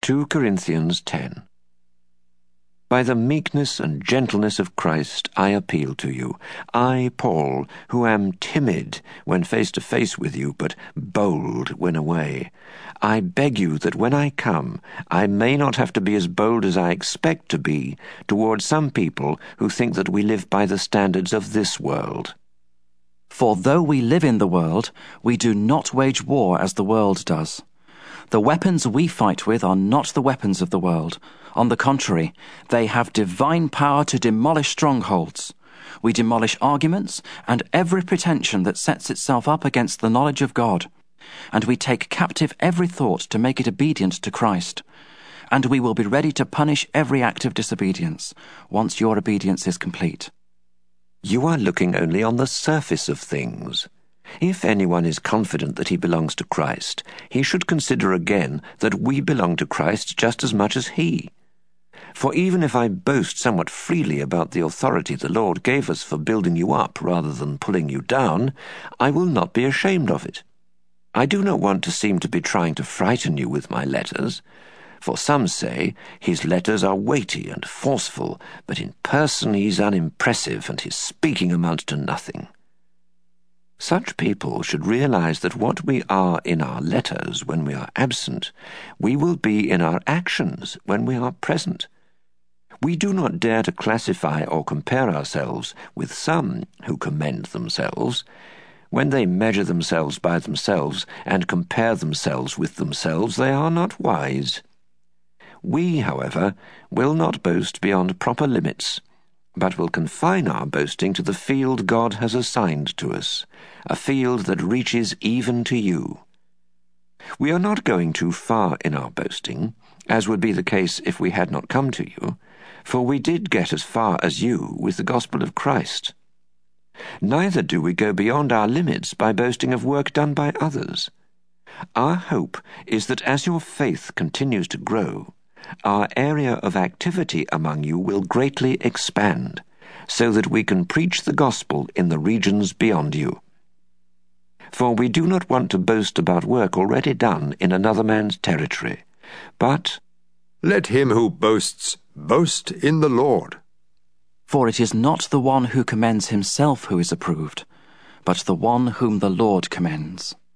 2 Corinthians 10. By the meekness and gentleness of Christ I appeal to you, I, Paul, who am timid when face to face with you, but bold when away. I beg you that when I come, I may not have to be as bold as I expect to be toward some people who think that we live by the standards of this world. For though we live in the world, we do not wage war as the world does. The weapons we fight with are not the weapons of the world. On the contrary, they have divine power to demolish strongholds. We demolish arguments and every pretension that sets itself up against the knowledge of God. And we take captive every thought to make it obedient to Christ. And we will be ready to punish every act of disobedience, once your obedience is complete. You are looking only on the surface of things. If anyone is confident that he belongs to Christ, he should consider again that we belong to Christ just as much as he. For even if I boast somewhat freely about the authority the Lord gave us for building you up rather than pulling you down, I will not be ashamed of it. I do not want to seem to be trying to frighten you with my letters, for some say his letters are weighty and forceful, but in person he is unimpressive and his speaking amounts to nothing. Such people should realize that what we are in our letters when we are absent, we will be in our actions when we are present. We do not dare to classify or compare ourselves with some who commend themselves. When they measure themselves by themselves and compare themselves with themselves, they are not wise. We, however, will not boast beyond proper limits, but will confine our boasting to the field God has assigned to us, a field that reaches even to you. We are not going too far in our boasting, as would be the case if we had not come to you, for we did get as far as you with the gospel of Christ. Neither do we go beyond our limits by boasting of work done by others. Our hope is that as your faith continues to grow, our area of activity among you will greatly expand, so that we can preach the gospel in the regions beyond you. For we do not want to boast about work already done in another man's territory, but let him who boasts boast in the Lord. For it is not the one who commends himself who is approved, but the one whom the Lord commends.